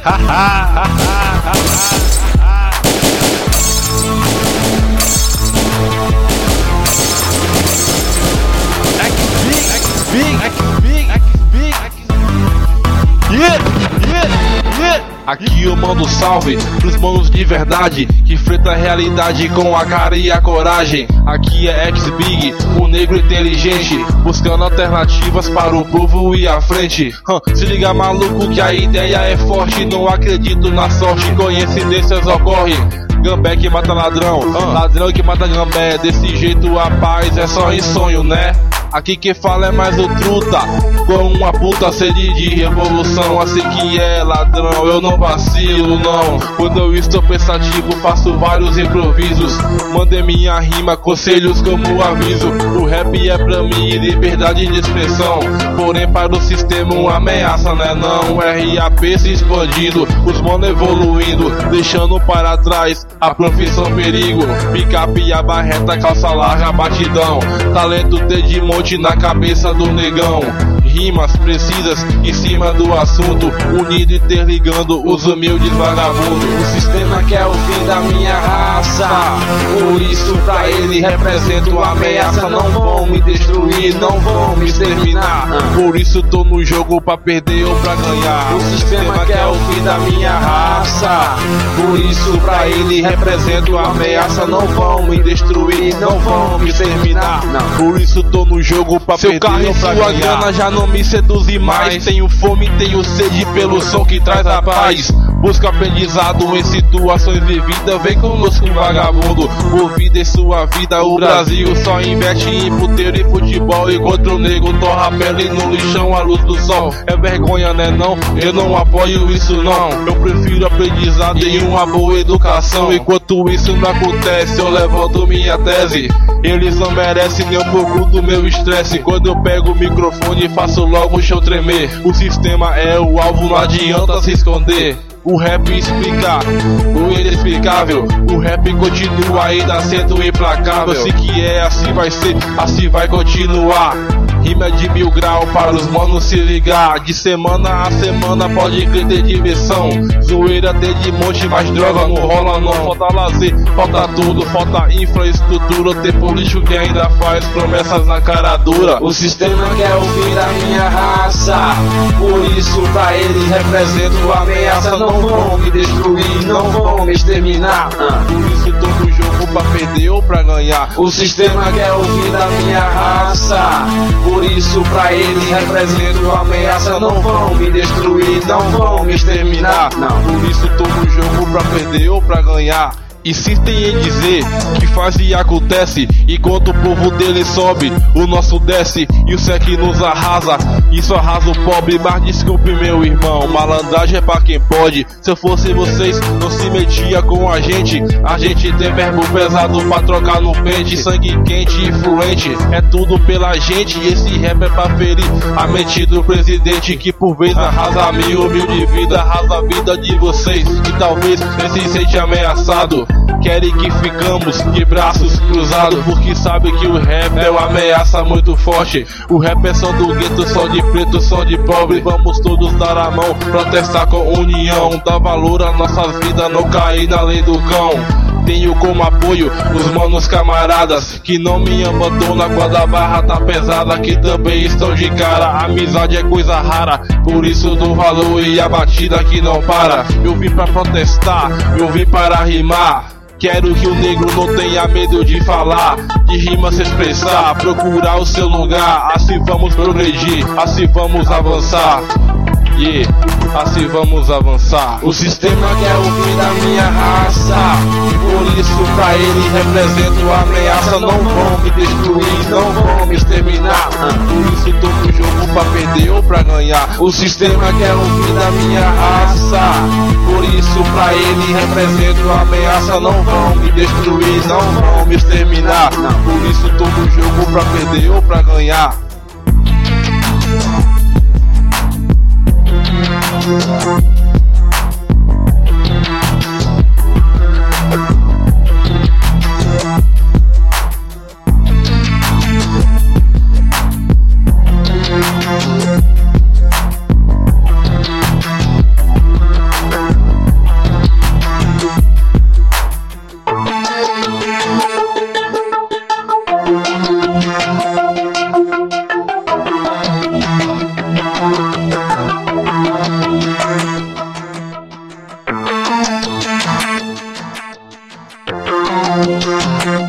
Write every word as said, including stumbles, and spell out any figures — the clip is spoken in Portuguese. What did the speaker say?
Aqui eu mando salve pros manos de verdade que enfrenta a realidade com a cara e a coragem. Aqui é X-Big, o negro inteligente, buscando alternativas para o povo ir à frente. hum, Se liga maluco que a ideia é forte, não acredito na sorte, coincidências ocorrem. Gambé que mata ladrão, hum, ladrão que mata gambé, desse jeito a paz é só em sonho, né? Aqui quem fala é mais o truta, com uma puta sede de revolução. Assim que é ladrão, eu não vacilo não. Quando eu estou pensativo faço vários improvisos, mandei minha rima, conselhos como aviso. O rap é pra mim liberdade de expressão, porém para o sistema uma ameaça, né não? R A P se expandindo, os mano evoluindo, deixando para trás a profissão perigo. Picape e a barreta, calça larga, batidão, talento de monte na cabeça do negão. Rimas precisas em cima do assunto, unido e interligando os humildes vagabundos. O sistema quer o fim da minha raça, por isso pra ele represento uma ameaça. Não vão me destruir, não vão me exterminar, por isso tô no jogo pra perder ou pra ganhar. O sistema quer o fim da minha raça, por isso pra ele represento uma ameaça. Não vão me destruir, não vão me exterminar, por isso tô no jogo pra Seu perder carro ou pra sua ganhar. gana já não me seduzem mais. Tenho fome, tenho sede pelo som que traz a paz. Busca aprendizado em situações vividas, vem conosco vagabundo. Por vida em sua vida, o Brasil só investe em puteiro e futebol, enquanto o nego torra a pele no lixão à luz do sol. É vergonha, né não? Eu não apoio isso não. Eu prefiro aprendizado e uma boa educação. Enquanto isso não acontece, eu levanto minha tese. Eles não merecem nem um pouco do meu estresse. Quando eu pego o microfone faço logo o show tremer. O sistema é o alvo, não adianta se esconder. O rap explica o inexplicável, o rap continua ainda sendo implacável. Se que é assim vai ser, assim vai continuar. Rima de mil grau para os manos se ligar. De semana a semana pode crer ter diversão. Zoeira tem de monte, mas droga não rola não. Falta lazer, falta tudo, falta infraestrutura. Tem político que ainda faz promessas na cara dura. O sistema quer o fim da minha raça, por isso pra eles represento uma ameaça. Não vão me destruir, não vão me exterminar, por isso tô no jogo pra perder ou pra ganhar. O sistema quer o fim da minha raça, por isso pra eles represento uma ameaça. Não vão me destruir, não vão me exterminar, por isso tô no jogo pra perder ou pra ganhar. Insistem em dizer que faz e acontece, enquanto o povo dele sobe, o nosso desce, e o sec nos arrasa. Isso arrasa o pobre, mas desculpe meu irmão, malandragem é pra quem pode. Se eu fosse vocês, não se metia com a gente. A gente tem verbo pesado pra trocar no pente, sangue quente e fluente, é tudo pela gente. E esse rap é pra ferir a mente do presidente, que por vez arrasa a minha humilde vida, arrasa a vida de vocês, que talvez se sente ameaçado. Querem que ficamos de braços cruzados, porque sabe que o rap é uma ameaça muito forte. O rap é som do gueto, som de preto, som de pobre. Vamos todos dar a mão, protestar com união, dar valor à nossa vida, não cair na lei do cão. Tenho como apoio os manos camaradas que não me abandonam quando a barra tá pesada, que também estão de cara. Amizade é coisa rara, por isso dou valor e a batida que não para. Eu vim pra protestar, eu vim para rimar. Quero que o negro não tenha medo de falar, de rima se expressar, procurar o seu lugar. Assim vamos progredir, assim vamos avançar. Yeah, assim vamos avançar. O sistema quer o fim da minha raça, por isso pra ele represento uma ameaça. Não vão me destruir, não vão me exterminar, por isso tô no jogo pra perder ou pra ganhar. O sistema quer o fim da minha raça, por isso pra ele represento uma ameaça. Não vão me destruir, não vão me exterminar, por isso tô no jogo pra perder ou pra ganhar. Música